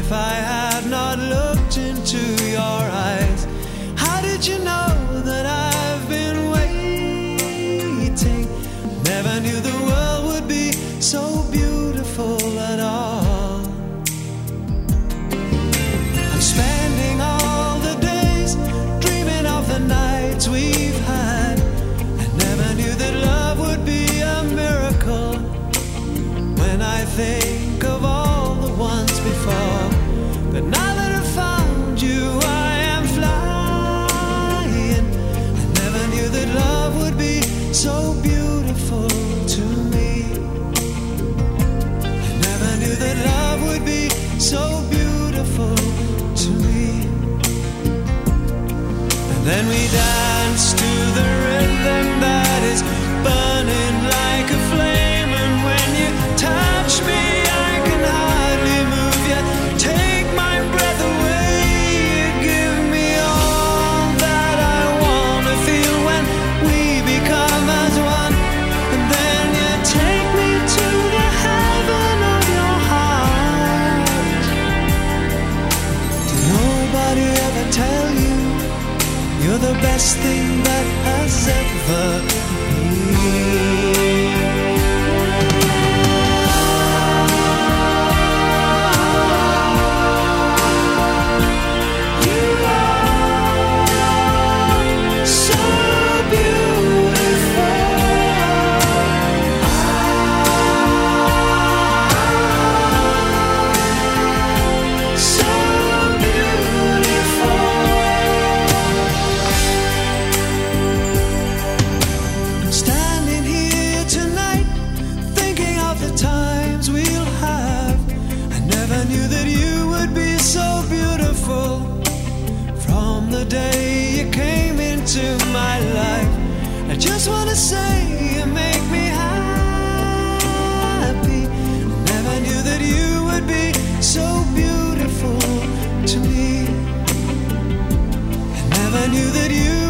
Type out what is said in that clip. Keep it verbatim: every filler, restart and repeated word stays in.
if I had not looked into your eyes, how did you know that I've been waiting? Never knew the world would be so beautiful at all. I'm spending all the days dreaming of the nights we've had. I never knew that love would be a miracle. When I think of all the ones before, but now that I've found you, I am flying. I never knew that love would be so beautiful to me. I never knew that love would be so beautiful to me. And then we dance to the rhythm that is burning like a flame. And when you touch me, I can hardly move you. Take my breath away. You give me all that I want to feel when we become as one. And then you take me to the heaven of your heart. Did nobody ever tell you you're the best thing that has ever been? The day you came into my life, I just want to say you make me happy. I never knew that you would be so beautiful to me. I never knew that you